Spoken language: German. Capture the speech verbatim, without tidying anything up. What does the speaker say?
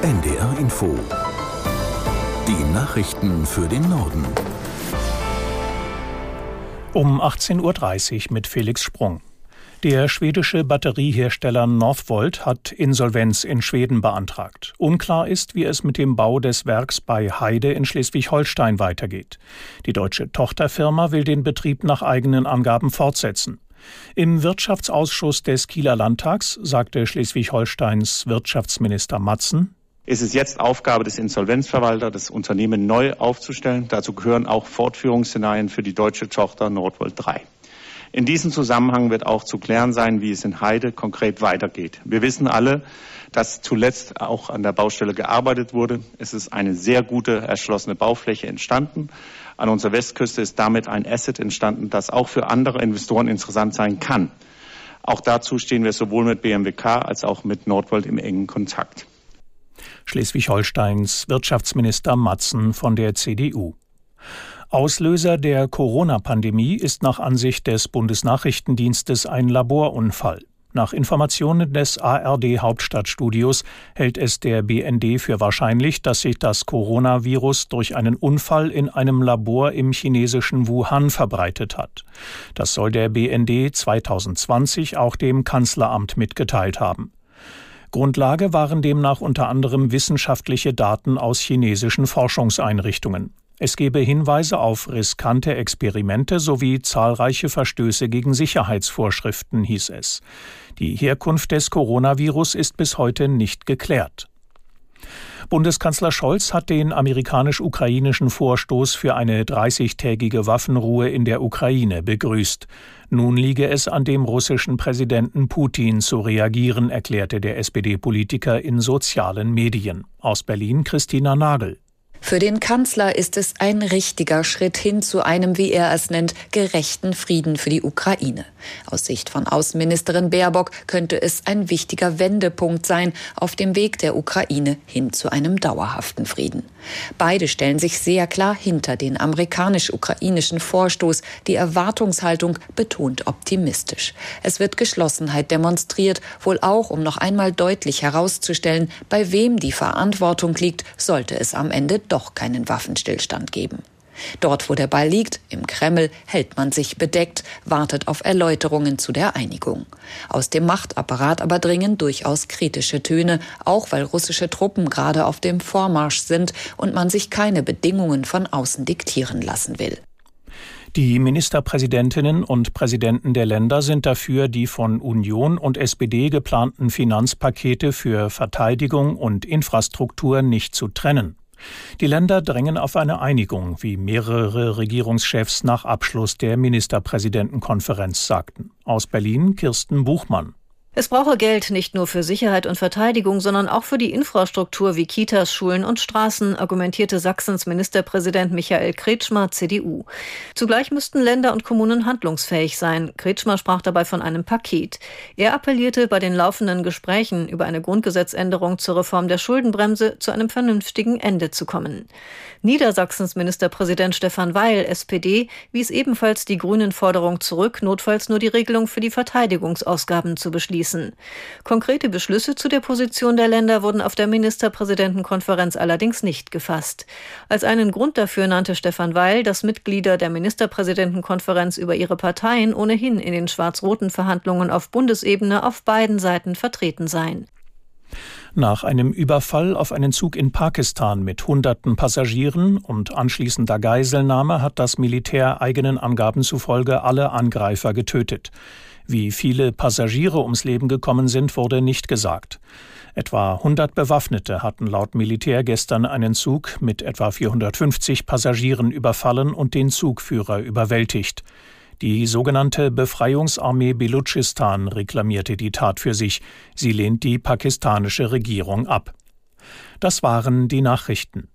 N D R Info. Die Nachrichten für den Norden. Um achtzehn Uhr dreißig mit Felix Sprung. Der schwedische Batteriehersteller Northvolt hat Insolvenz in Schweden beantragt. Unklar ist, wie es mit dem Bau des Werks bei Heide in Schleswig-Holstein weitergeht. Die deutsche Tochterfirma will den Betrieb nach eigenen Angaben fortsetzen. Im Wirtschaftsausschuss des Kieler Landtags sagte Schleswig-Holsteins Wirtschaftsminister Matzen: Es ist jetzt Aufgabe des Insolvenzverwalters, das Unternehmen neu aufzustellen. Dazu gehören auch Fortführungsszenarien für die deutsche Tochter Northvolt drei. In diesem Zusammenhang wird auch zu klären sein, wie es in Heide konkret weitergeht. Wir wissen alle, dass zuletzt auch an der Baustelle gearbeitet wurde. Es ist eine sehr gute erschlossene Baufläche entstanden. An unserer Westküste ist damit ein Asset entstanden, das auch für andere Investoren interessant sein kann. Auch dazu stehen wir sowohl mit B M W K als auch mit Northvolt im engen Kontakt. Schleswig-Holsteins Wirtschaftsminister Matzen von der C D U. Auslöser der Corona-Pandemie ist nach Ansicht des Bundesnachrichtendienstes ein Laborunfall. Nach Informationen des A R D-Hauptstadtstudios hält es der B N D für wahrscheinlich, dass sich das Coronavirus durch einen Unfall in einem Labor im chinesischen Wuhan verbreitet hat. Das soll der B N D zwanzig zwanzig auch dem Kanzleramt mitgeteilt haben. Grundlage waren demnach unter anderem wissenschaftliche Daten aus chinesischen Forschungseinrichtungen. Es gebe Hinweise auf riskante Experimente sowie zahlreiche Verstöße gegen Sicherheitsvorschriften, hieß es. Die Herkunft des Coronavirus ist bis heute nicht geklärt. Bundeskanzler Scholz hat den amerikanisch-ukrainischen Vorstoß für eine dreißigtägige Waffenruhe in der Ukraine begrüßt. Nun liege es an dem russischen Präsidenten Putin zu reagieren, erklärte der S P D-Politiker in sozialen Medien. Aus Berlin Christina Nagel. Für den Kanzler ist es ein richtiger Schritt hin zu einem, wie er es nennt, gerechten Frieden für die Ukraine. Aus Sicht von Außenministerin Baerbock könnte es ein wichtiger Wendepunkt sein auf dem Weg der Ukraine hin zu einem dauerhaften Frieden. Beide stellen sich sehr klar hinter den amerikanisch-ukrainischen Vorstoß. Die Erwartungshaltung betont optimistisch. Es wird Geschlossenheit demonstriert, wohl auch, um noch einmal deutlich herauszustellen, bei wem die Verantwortung liegt, sollte es am Ende doch keinen Waffenstillstand geben. Dort, wo der Ball liegt, im Kreml, hält man sich bedeckt, wartet auf Erläuterungen zu der Einigung. Aus dem Machtapparat aber dringen durchaus kritische Töne, auch weil russische Truppen gerade auf dem Vormarsch sind und man sich keine Bedingungen von außen diktieren lassen will. Die Ministerpräsidentinnen und Präsidenten der Länder sind dafür, die von Union und S P D geplanten Finanzpakete für Verteidigung und Infrastruktur nicht zu trennen. Die Länder drängen auf eine Einigung, wie mehrere Regierungschefs nach Abschluss der Ministerpräsidentenkonferenz sagten. Aus Berlin Kirsten Buchmann. Es brauche Geld nicht nur für Sicherheit und Verteidigung, sondern auch für die Infrastruktur wie Kitas, Schulen und Straßen, argumentierte Sachsens Ministerpräsident Michael Kretschmer, C D U. Zugleich müssten Länder und Kommunen handlungsfähig sein. Kretschmer sprach dabei von einem Paket. Er appellierte bei den laufenden Gesprächen über eine Grundgesetzänderung zur Reform der Schuldenbremse zu einem vernünftigen Ende zu kommen. Niedersachsens Ministerpräsident Stefan Weil, S P D, wies ebenfalls die Grünen-Forderung zurück, notfalls nur die Regelung für die Verteidigungsausgaben zu beschließen. Konkrete Beschlüsse zu der Position der Länder wurden auf der Ministerpräsidentenkonferenz allerdings nicht gefasst. Als einen Grund dafür nannte Stefan Weil, dass Mitglieder der Ministerpräsidentenkonferenz über ihre Parteien ohnehin in den schwarz-roten Verhandlungen auf Bundesebene auf beiden Seiten vertreten seien. Nach einem Überfall auf einen Zug in Pakistan mit hunderten Passagieren und anschließender Geiselnahme hat das Militär eigenen Angaben zufolge alle Angreifer getötet. Wie viele Passagiere ums Leben gekommen sind, wurde nicht gesagt. Etwa hundert Bewaffnete hatten laut Militär gestern einen Zug mit etwa vierhundertfünfzig Passagieren überfallen und den Zugführer überwältigt. Die sogenannte Befreiungsarmee Belutschistan reklamierte die Tat für sich. Sie lehnt die pakistanische Regierung ab. Das waren die Nachrichten.